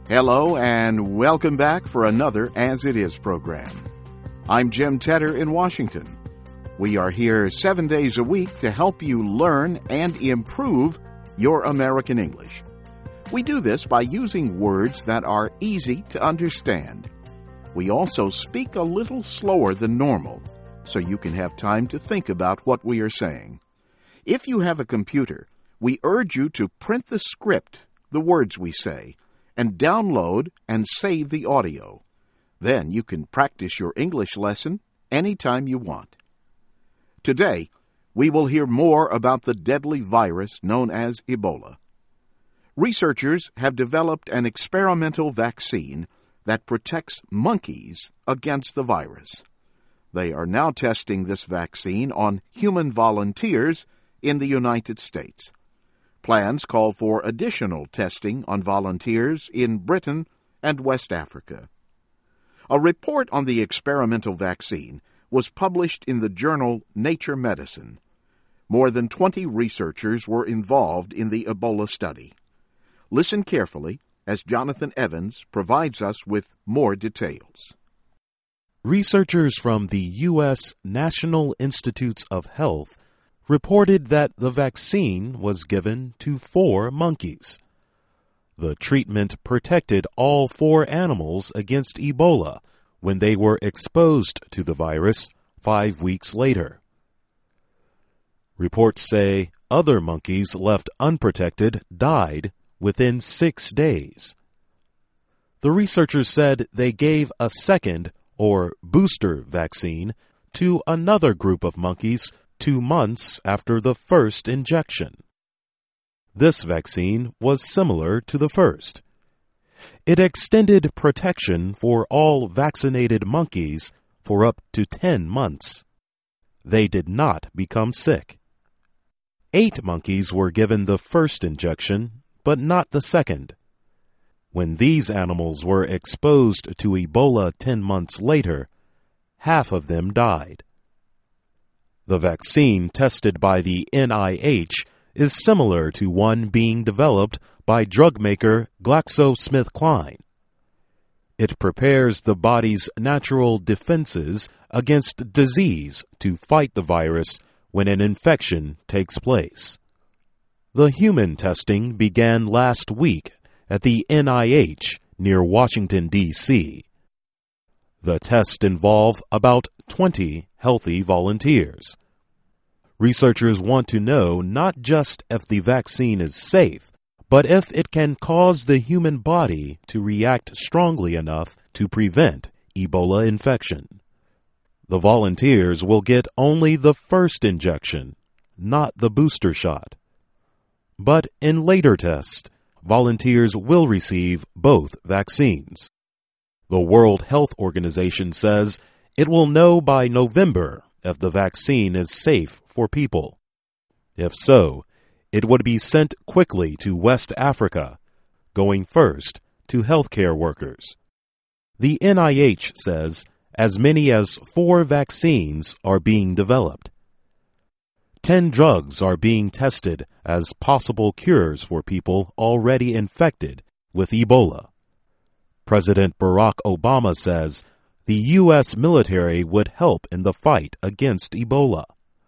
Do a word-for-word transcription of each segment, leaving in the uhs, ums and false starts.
Hello and welcome back for another As It Is program. I'm Jim Tedder in Washington. We are here seven days a week to help you learn and improve your American English. We do this by using words that are easy to understand. We also speak a little slower than normal, so you can have time to think about what we are saying. If you have a computer, we urge you to print the script, the words we say, and download and save the audio. Then you can practice your English lesson anytime you want. Today, we will hear more about the deadly virus known as Ebola. Researchers have developed an experimental vaccine that protects monkeys against the virus. They are now testing this vaccine on human volunteers in the United States. Plans call for additional testing on volunteers in Britain and West Africa. A report on the experimental vaccine was published in the journal Nature Medicine. More than twenty researchers were involved in the Ebola study. Listen carefully as Jonathan Evans provides us with more details. Researchers from the U S National Institutes of Health reported that the vaccine was given to four monkeys. The treatment protected all four animals against Ebola when they were exposed to the virus five weeks later. Reports say other monkeys left unprotected died within six days. The researchers said they gave a second, or booster, vaccine to another group of monkeys two months after the first injection. This vaccine was similar to the first. It extended protection for all vaccinated monkeys for up to ten months. They did not become sick. Eight monkeys were given the first injection, but not the second. When these animals were exposed to Ebola ten months later, half of them died. The vaccine tested by the N I H is similar to one being developed by drug maker GlaxoSmithKline. It prepares the body's natural defenses against disease to fight the virus when an infection takes place. The human testing began last week at the N I H near Washington, D C The test involved about twenty healthy volunteers. Researchers want to know not just if the vaccine is safe, but if it can cause the human body to react strongly enough to prevent Ebola infection. The volunteers will get only the first injection, not the booster shot. But in later tests, volunteers will receive both vaccines. The World Health Organization says it will know by November if the vaccine is safe for people. If so, it would be sent quickly to West Africa, going first to healthcare workers. The N I H says as many as four vaccines are being developed. Ten drugs are being tested as possible cures for people already infected with Ebola. President Barack Obama says the U S military would help in the fight against Ebola.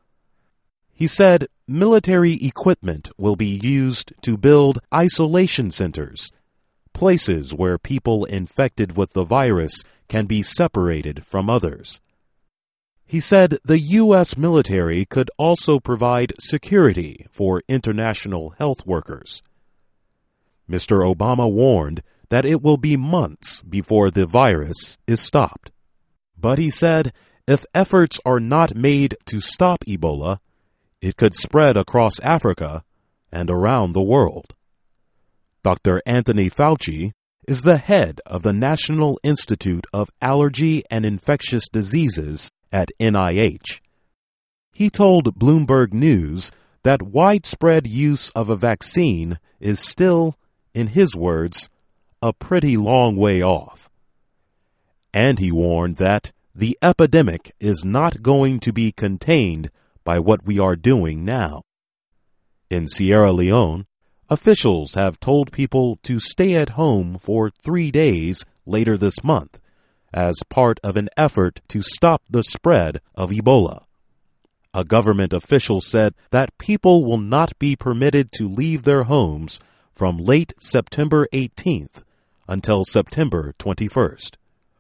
He said military equipment will be used to build isolation centers, places where people infected with the virus can be separated from others. He said the U S military could also provide security for international health workers. Mister Obama warned that it will be months before the virus is stopped. But he said if efforts are not made to stop Ebola, it could spread across Africa and around the world. Doctor Anthony Fauci is the head of the National Institute of Allergy and Infectious Diseases at N I H. He told Bloomberg News that widespread use of a vaccine is still, in his words, a pretty long way off. And he warned that the epidemic is not going to be contained by what we are doing now. In Sierra Leone, Officials have told people to stay at home for three days later this month as part of an effort to stop the spread of Ebola. A government official said that people will not be permitted to leave their homes from late September eighteenth until September twenty-first.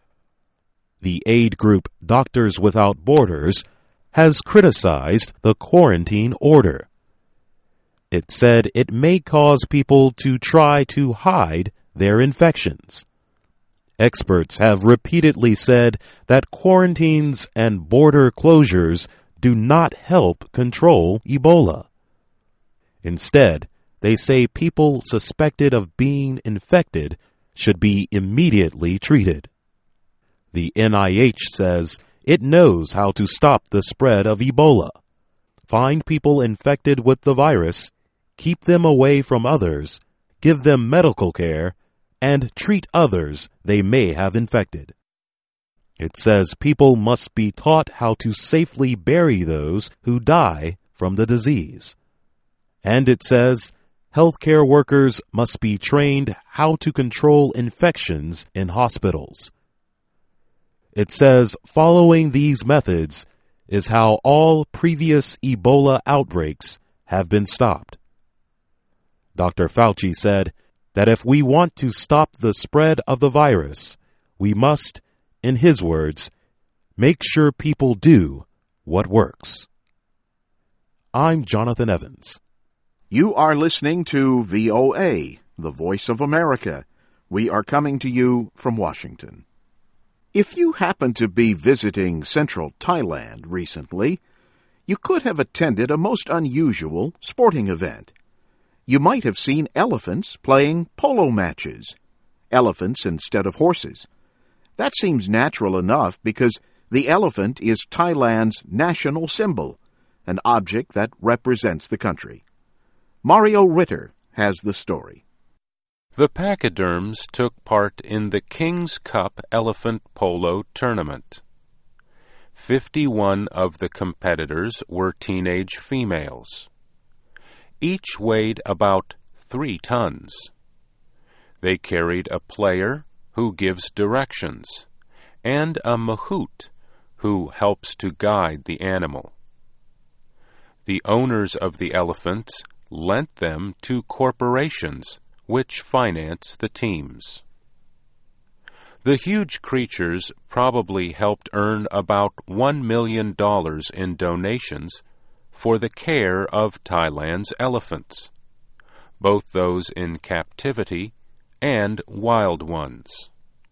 The aid group Doctors Without Borders has criticized the quarantine order. It said it may cause people to try to hide their infections. Experts have repeatedly said that quarantines and border closures do not help control Ebola. Instead, they say people suspected of being infected should be immediately treated. The N I H says it knows how to stop the spread of Ebola. Find people infected with the virus, keep them away from others, give them medical care, and treat others they may have infected. It says people must be taught how to safely bury those who die from the disease. And it says healthcare workers must be trained how to control infections in hospitals. It says following these methods is how all previous Ebola outbreaks have been stopped. Doctor Fauci said that if we want to stop the spread of the virus, we must, in his words, make sure people do what works. I'm Jonathan Evans. You are listening to V O A, the Voice of America. We are coming to you from Washington. If you happen to be visiting central Thailand recently, you could have attended a most unusual sporting event. You might have seen elephants playing polo matches, elephants instead of horses. That seems natural enough because the elephant is Thailand's national symbol, an object that represents the country. Mario Ritter has the story. The pachyderms took part in the King's Cup Elephant Polo Tournament. Fifty-one of the competitors were teenage females. Each weighed about three tons. They carried a player who gives directions and a mahout who helps to guide the animal. The owners of the elephants lent them to corporations which finance the teams. The huge creatures probably helped earn about one million dollars in donations for the care of Thailand's elephants, both those in captivity and wild ones.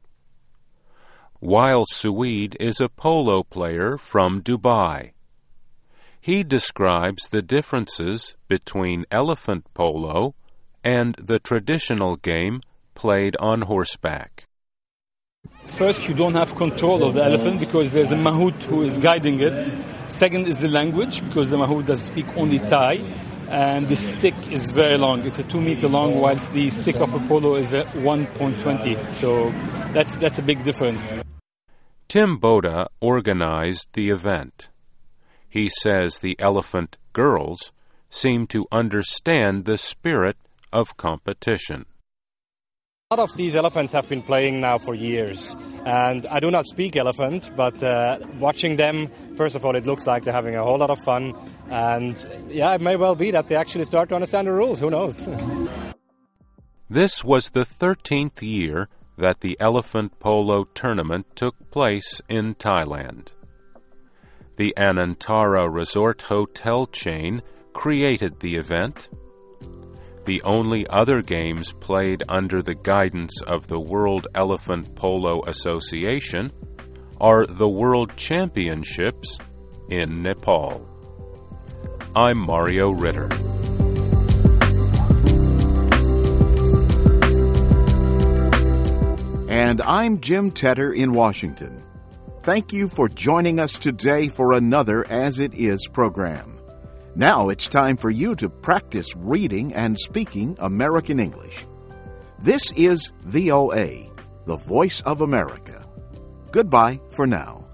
Wael Suid is a polo player from Dubai. He describes the differences between elephant polo and the traditional game played on horseback. First, you don't have control of the elephant because there's a mahout who is guiding it. Second is the language, because the mahout does speak only Thai. And the stick is very long. It's a two meter long, whilst the stick of a polo is a one point two zero. So that's, that's a big difference. Tim Boda organized the event. He says the elephant girls seem to understand the spirit of competition. A lot of these elephants have been playing now for years, and I do not speak elephant, but uh, watching them, first of all, it looks like they're having a whole lot of fun, and yeah, it may well be that they actually start to understand the rules, who knows? This was the thirteenth year that the Elephant Polo Tournament took place in Thailand. The Anantara Resort Hotel chain created the event. The only other games played under the guidance of the World Elephant Polo Association are the World Championships in Nepal. I'm Mario Ritter. And I'm Jim Tedder in Washington. Thank you for joining us today for another As It Is program. Now it's time for you to practice reading and speaking American English. This is V O A, the Voice of America. Goodbye for now.